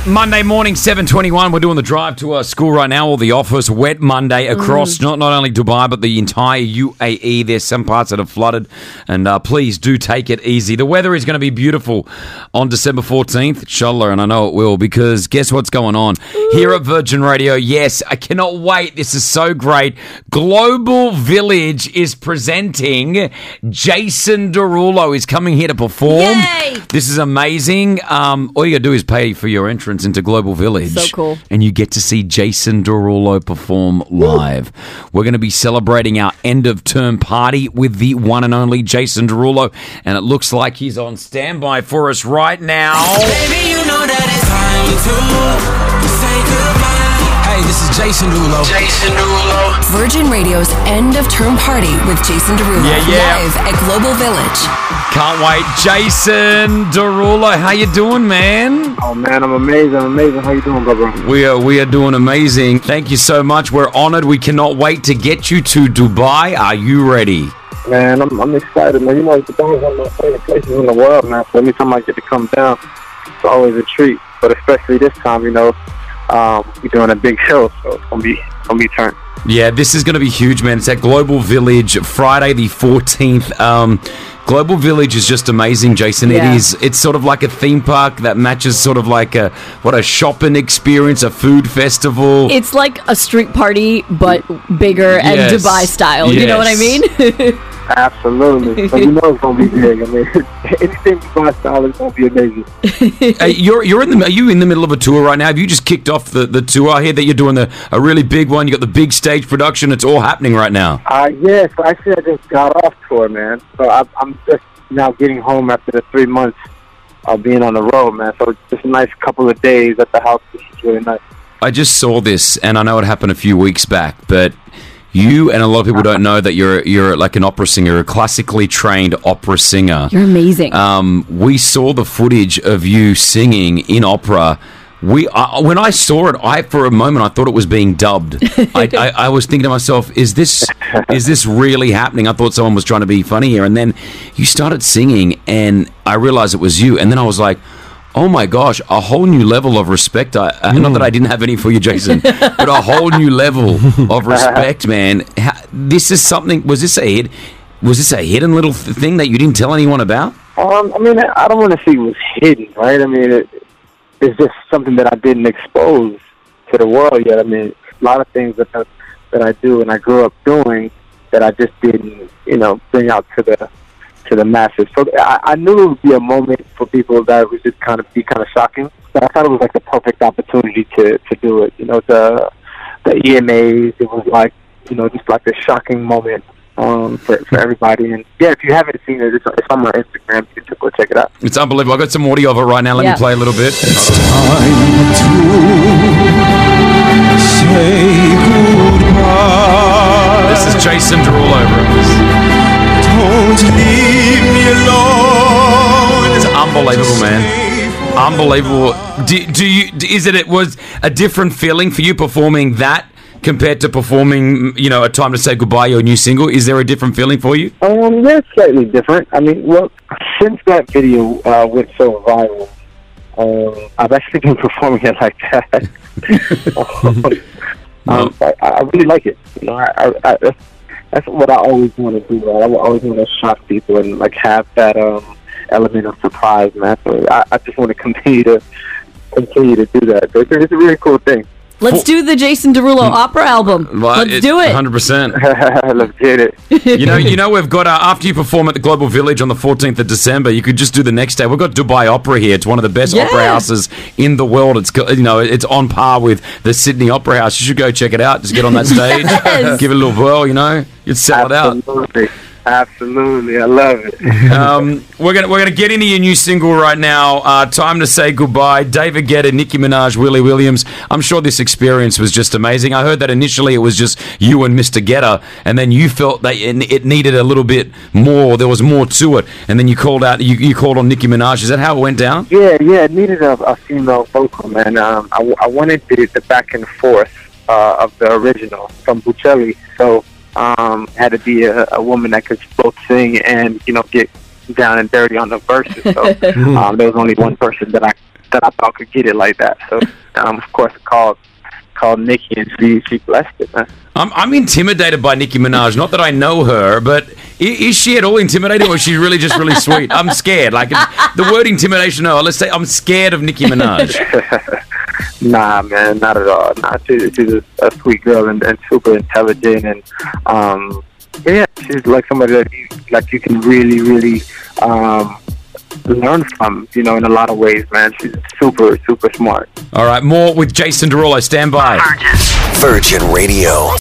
Monday morning, 7:21. We're doing the drive to our school right now. All the offers, wet Monday across not only Dubai, but the entire UAE. There's some parts that are flooded, and please do take it easy. The weather is going to be beautiful on December 14th, inshallah, and I know it will, because guess what's going on? Here at Virgin Radio, yes, I cannot wait. This is so great. Global Village is presenting Jason Derulo. He's coming here to perform. Yay! This is amazing. All you got to do is pay for your entrance into Global Village. So cool. And you get to see Jason Derulo perform live. We're going to be celebrating our end of term party with the one and only Jason Derulo, and it looks like he's on standby for us right now. Baby, you know that it's time to say goodbye. Hey, this is Jason Derulo. Jason Derulo. Virgin Radio's end of term party with Jason Derulo. Yeah. Live at Global Village. Can't wait. Jason Derulo, how you doing, man? Oh man, I'm amazing. How you doing, brother? We are doing amazing. Thank you so much. We're honored. We cannot wait to get you to Dubai. Are you ready? Man, I'm excited, man. You know, Dubai is one of my favorite places in the world, man. So anytime I get to come down, it's always a treat. But especially this time, you know, we're doing a big show, so it's gonna be turned. Yeah, this is going to be huge, man. It's at Global Village, Friday the 14th. Global Village is just amazing, Jason. Yeah. It's sort of like a theme park that matches sort of like a shopping experience, a food festival. It's like a street party, but bigger and Yes. Dubai style. You know what I Yes. mean? Absolutely. So you know it's gonna be big. I mean, anything Dubai style is gonna be amazing. Are you in the middle of a tour right now? Have you just kicked off the tour? I hear that you're doing a really big one. You got the big stage production. It's all happening right now. Yeah. So actually, I just got off tour, man. So I'm just now getting home after the 3 months of being on the road, man. So just a nice couple of days at the house, which is really nice. I just saw this, and I know it happened a few weeks back, but you and a lot of people don't know that you're like an opera singer, a classically trained opera singer. You're amazing. We saw the footage of you singing in opera. When I saw it, for a moment I thought it was being dubbed. I was thinking to myself, is this really happening? I thought someone was trying to be funny here, and then you started singing, and I realized it was you, and then I was like, oh my gosh, a whole new level of respect. Not that I didn't have any for you, Jason, but a whole new level of respect, man. This is something, was this a hidden little thing that you didn't tell anyone about? I mean, I don't want to say it was hidden, right? I mean, it's just something that I didn't expose to the world yet. I mean, a lot of things that I do and I grew up doing that I just didn't, bring out to the masses. So I knew it would be a moment for people that would just kind of shocking. But I thought it was like the perfect opportunity to do it. The EMAs, it was like, just like a shocking moment for everybody. And yeah, if you haven't seen it, it's on my Instagram. You can go check it out. It's unbelievable. I've got some audio of it right now. Let me play a little bit. It's time to say goodbye. This is Jason Derulo. Don't leave me alone. It's unbelievable, man. Unbelievable. It was a different feeling for you performing that compared to performing, A Time to Say Goodbye, your new single? Is there a different feeling for you? Yeah, it's slightly different. I mean, well, since that video went so viral, I've actually been performing it like that. I really like it. That's what I always want to do. Right? I always want to shock people and like have that element of surprise, man. So I just want to continue to do that. It's a really cool thing. Let's do the Jason Derulo opera album. Let's do it. 100%. Let's get it. We've got, after you perform at the Global Village on the 14th of December, you could just do the next day. We've got Dubai Opera here. It's one of the best opera houses in the world. It's, it's on par with the Sydney Opera House. You should go check it out. Just get on that stage, give it a little whirl, you'd sell it out. Absolutely, I love it. We're gonna get into your new single right now. Time to Say Goodbye. David Guetta, Nicki Minaj, Willie Williams. I'm sure this experience was just amazing. I heard that initially it was just you and Mr. Guetta, and then you felt that it needed a little bit more. There was more to it, and then you called out. You called on Nicki Minaj. Is that how it went down? Yeah. It needed a female vocal, man. I wanted the back and forth of the original from Buccelli, so. Had to be a woman that could both sing and get down and dirty on the verses. So there was only one person that that I thought could get it like that. So, of course, I called Nicki, and she blessed it, man. I'm intimidated by Nicki Minaj. Not that I know her, but is she at all intimidating, or is she really just really sweet? I'm scared. Like the word intimidation. No, let's say I'm scared of Nicki Minaj. Nah, man, not at all. Nah, she's a sweet girl and super intelligent, and yeah, she's like somebody that you can really, really learn from, in a lot of ways, man. She's super, super smart. All right, more with Jason Derulo. Stand by. Virgin Radio.